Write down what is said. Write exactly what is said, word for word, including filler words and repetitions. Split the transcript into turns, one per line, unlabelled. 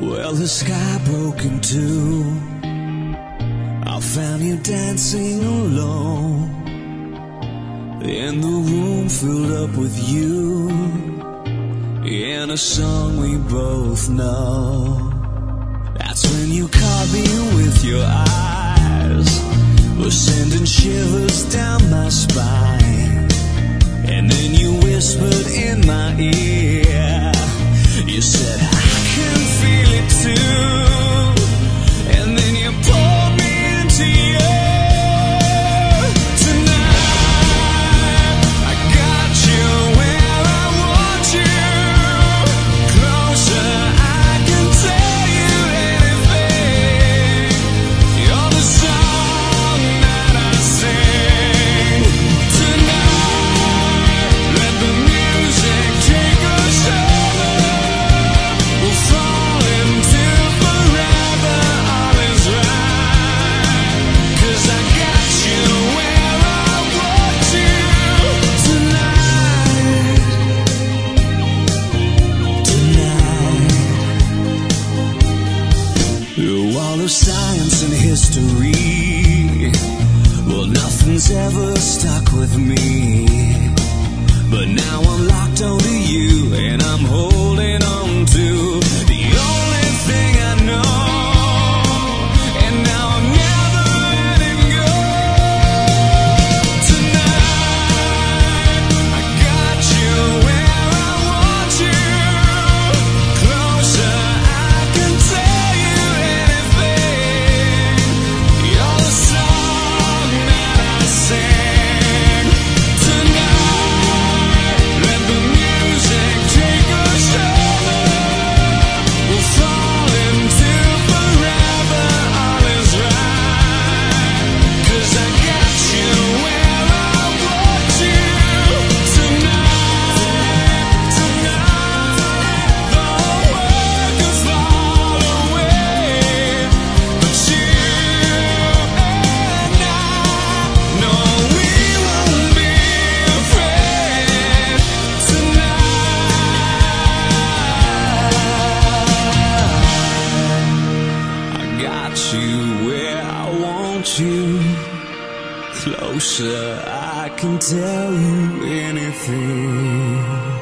Well, the sky broke in two. I found you dancing alone, and the room filled up with you, and a song we both know. That's when you caught me with your eyes, were sending shivers down my spine. And then you whispered in my ear, you said, I can feel it too. And then you pulled me into you. Tonight, I got you where I want you. Closer, I can tell you anything. You're the song that I sing. Tonight, let the music take us over. We'll fall into forever, all is right. 'Cause I got you where I want you. Tonight, tonight. Through all of science and history, well, nothing's ever stuck with me. But now I'm locked onto you, and I'm holding on to the only thing I know. And now I'm never letting go. Tonight, I got you where I want you. Closer, I can tell you anything. You're the song that I sing. Tonight, let the music take us over. We'll fall into forever, all is right. 'Cause I got you where I want you. Tonight, tonight, the whole world could fall away, but you and I know we won't be afraid. Tonight, I got you where I want you. Closer, I can tell you anything.